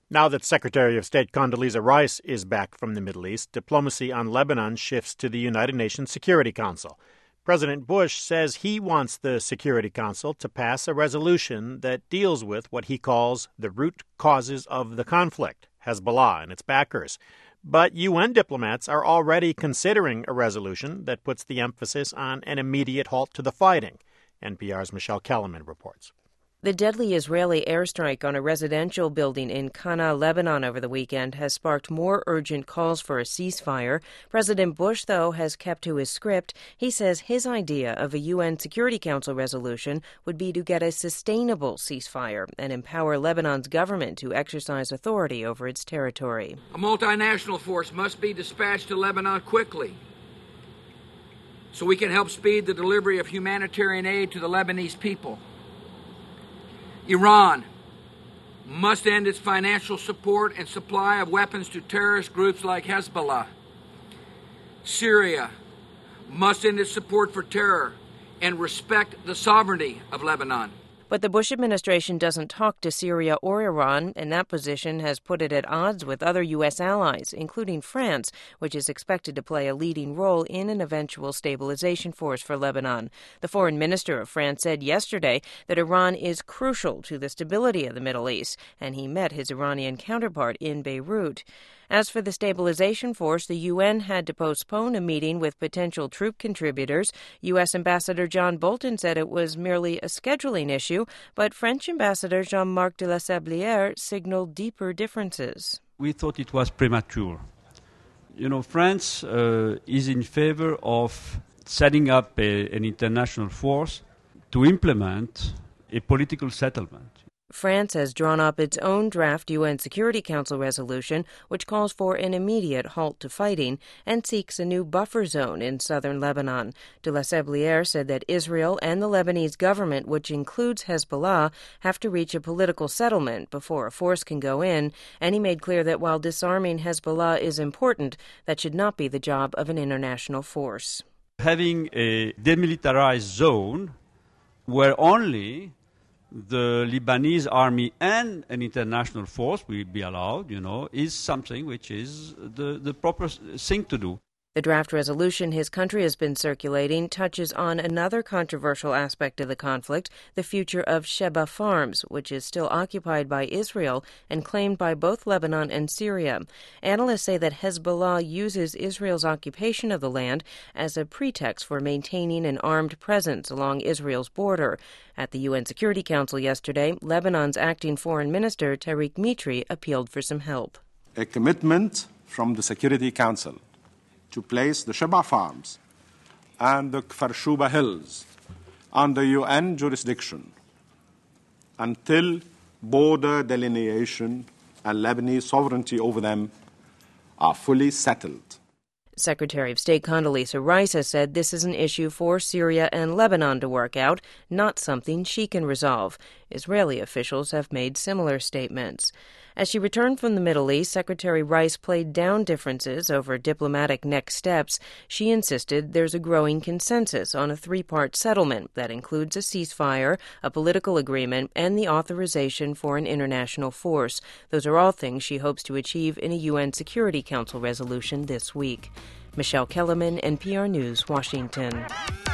Now that Secretary of State Condoleezza Rice is back from the Middle East, diplomacy on Lebanon shifts to the United Nations Security Council. President Bush says he wants the Security Council to pass a resolution that deals with what he calls the root causes of the conflict, Hezbollah and its backers. But UN diplomats are already considering a resolution that puts the emphasis on an immediate halt to the fighting. NPR's Michelle Kellerman reports. The deadly Israeli airstrike on a residential building in Kana, Lebanon over the weekend has sparked more urgent calls for a ceasefire. President Bush, though, has kept to his script. He says his idea of a UN Security Council resolution would be to get a sustainable ceasefire and empower Lebanon's government to exercise authority over its territory. A multinational force must be dispatched to Lebanon quickly so we can help speed the delivery of humanitarian aid to the Lebanese people. Iran must end its financial support and supply of weapons to terrorist groups like Hezbollah. Syria must end its support for terror and respect the sovereignty of Lebanon. But the Bush administration doesn't talk to Syria or Iran, and that position has put it at odds with other U.S. allies, including France, which is expected to play a leading role in an eventual stabilization force for Lebanon. The foreign minister of France said yesterday that Iran is crucial to the stability of the Middle East, and he met his Iranian counterpart in Beirut. As for the stabilization force, the UN had to postpone a meeting with potential troop contributors. U.S. Ambassador John Bolton said it was merely a scheduling issue, but French Ambassador Jean-Marc de la Sablière signaled deeper differences. We thought it was premature. France is in favor of setting up an international force to implement a political settlement. France has drawn up its own draft UN Security Council resolution, which calls for an immediate halt to fighting and seeks a new buffer zone in southern Lebanon. De la Sablière said that Israel and the Lebanese government, which includes Hezbollah, have to reach a political settlement before a force can go in, and he made clear that while disarming Hezbollah is important, that should not be the job of an international force. Having a demilitarized zone where only the Lebanese army and an international force will be allowed, is something which is the proper thing to do. The draft resolution his country has been circulating touches on another controversial aspect of the conflict, the future of Sheba Farms, which is still occupied by Israel and claimed by both Lebanon and Syria. Analysts say that Hezbollah uses Israel's occupation of the land as a pretext for maintaining an armed presence along Israel's border. At the UN Security Council yesterday, Lebanon's acting foreign minister, Tariq Mitri, appealed for some help. A commitment from the Security Council to place the Sheba Farms and the Kfar Shuba Hills under UN jurisdiction until border delineation and Lebanese sovereignty over them are fully settled. Secretary of State Condoleezza Rice has said this is an issue for Syria and Lebanon to work out, not something she can resolve. Israeli officials have made similar statements. As she returned from the Middle East, Secretary Rice played down differences over diplomatic next steps. She insisted there's a growing consensus on a three-part settlement that includes a ceasefire, a political agreement, and the authorization for an international force. Those are all things she hopes to achieve in a UN Security Council resolution this week. Michelle Kellerman, NPR News, Washington.